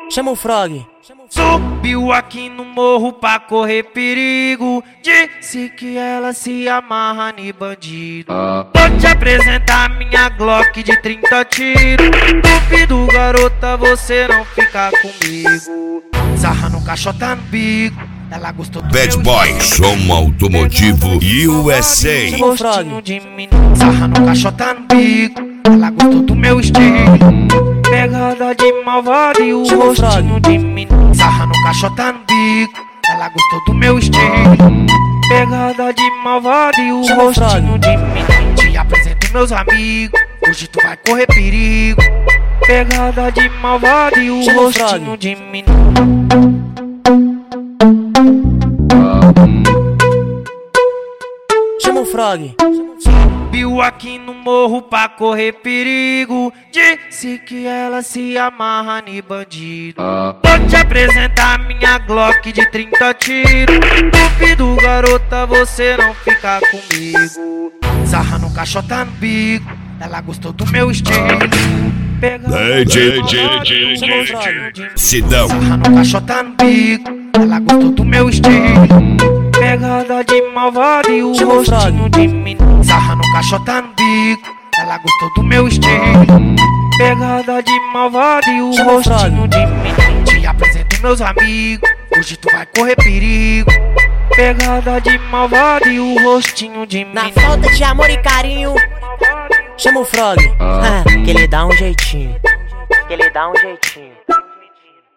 Chama o Frog. Subiu aqui no morro pra correr perigo. Disse que ela se amarra em bandido. Vou te apresentar minha Glock de 30 tiros. Duvido, garota, você não ficar comigo. Sarra no caixota no bico. Ela gostou do Bad meu Boy, som automotivo USA. Rostinho de menino. Sarra no caixota no bico. Ela gostou do meu estilo. Pegada de malvado e o rostinho de menino. Sarra no caixota no bico. Ela gostou do meu estilo. Pegada de malvado e o rostinho de menino. Te apresento meus amigos. Hoje tu vai correr perigo. Pegada de malvado e o rostinho de menino. Chama o Frog. Subiu aqui no morro pra correr perigo. Disse que ela se amarra em bandido. Vou te apresentar minha Glock de 30 tiros. Duvido, garota, você não ficar comigo. Sarra no caixota no bico. Ela gostou do meu estilo. Sidão. Sarra no caixota no bico. Ela gostou do meu estilo. Pegada de malvado e o rostinho de menino. Sarra no caixota no bico. Ela gostou do meu estilo. Pegada de malvado e o rostinho de menino. Te apresento meus amigos. Hoje tu vai correr perigo. Pegada de malvado e o rostinho de menino. Na falta de amor e carinho, chama o Frog. Que ele dá um jeitinho. Que ele dá um jeitinho.